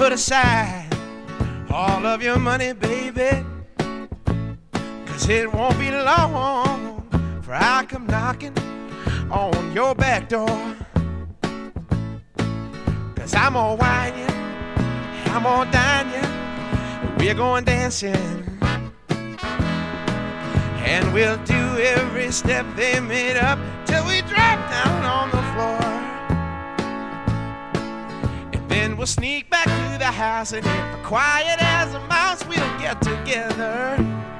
put aside all of your money, baby, 'cause it won't be long for I come knocking on your back door. 'Cause I'm gonna wine you, I'm gonna dine you, we're going dancing, and we'll do every step they made up till we drop down on the floor. And then we'll sneak back to the house, and if quiet as a mouse we'll get together.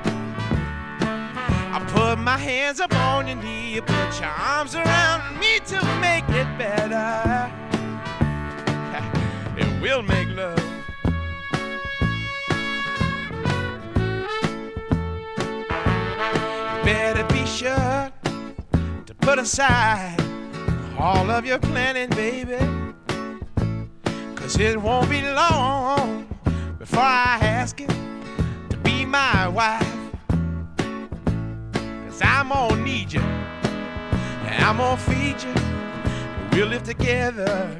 I'll put my hands up on your knee, you put your arms around me to make it better. And we'll make love. Better be sure to put aside all of your planning, baby, 'cause it won't be long before I ask you to be my wife. 'Cause I'm gonna need you, and I'm gonna feed you, we'll live together,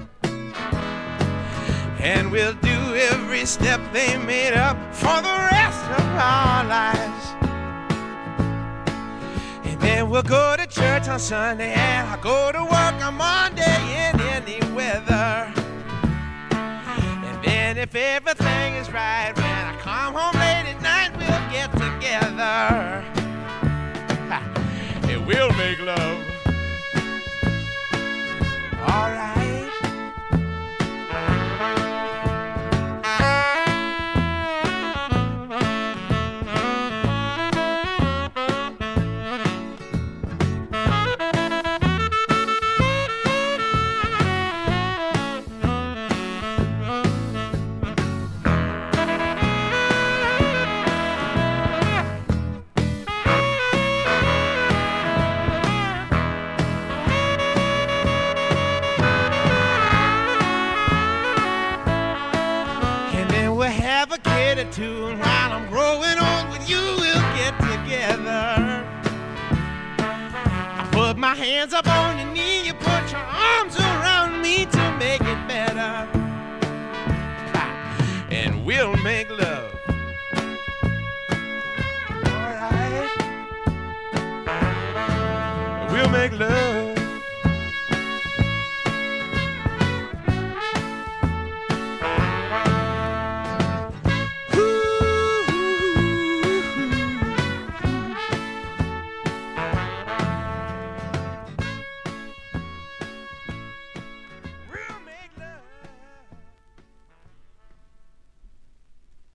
and we'll do every step they made up for the rest of our lives. Then we'll go to church on Sunday, and I'll go to work on Monday.